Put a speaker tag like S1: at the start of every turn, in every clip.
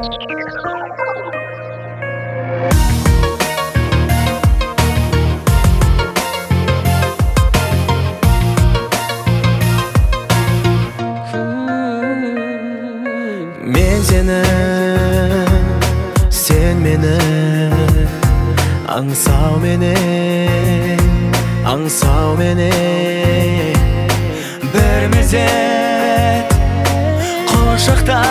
S1: Men seni, sen meni, аңсау meni, аңсау meni. Bir mezet qo'shiqda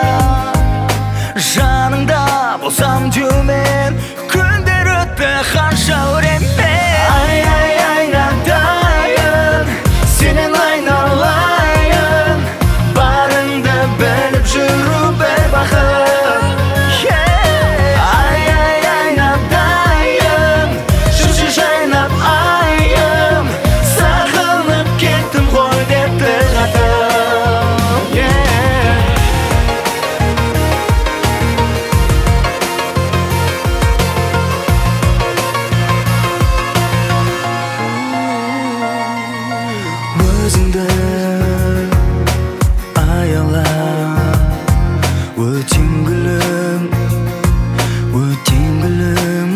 S1: жаныңда болсам деумен, күндер өтті қанша өреммен. Ай, ай, айнадайын, сенен айналайын, барыңды біліп жүру бір бақыт. Ай, ай, айнадайын, жүрші жайнап айым, сағынып кеттім ғой деп тіл қатып. Өзіңді аяла, өтем гүлім, өтем гүлім.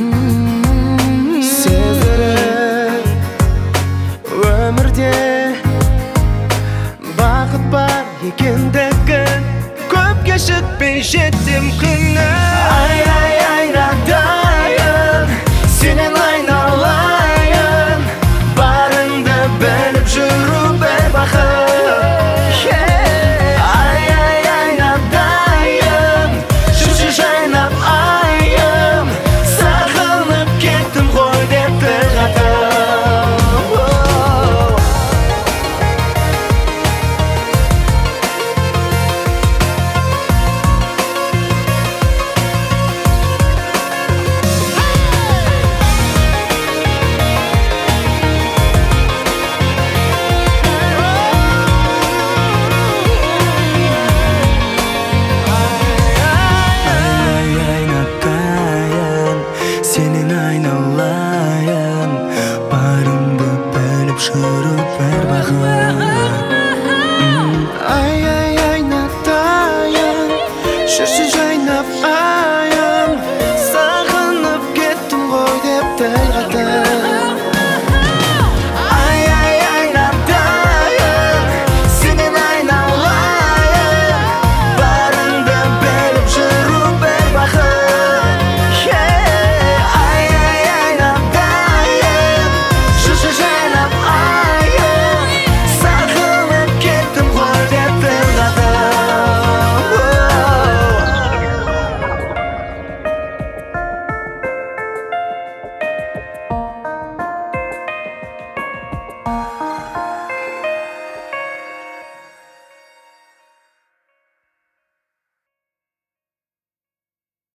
S1: Сездіріп өмірде бақыт бар екендігін, көп кешікпей жеттім күні. Ай, ай, айнадайын, сенен айналайын, барыңды біліп жүру бір бақыт. Ай, ай, айнадайын, жүрші жайнап айым, сағынып кеттім ғой деп тіл қатып. Aynen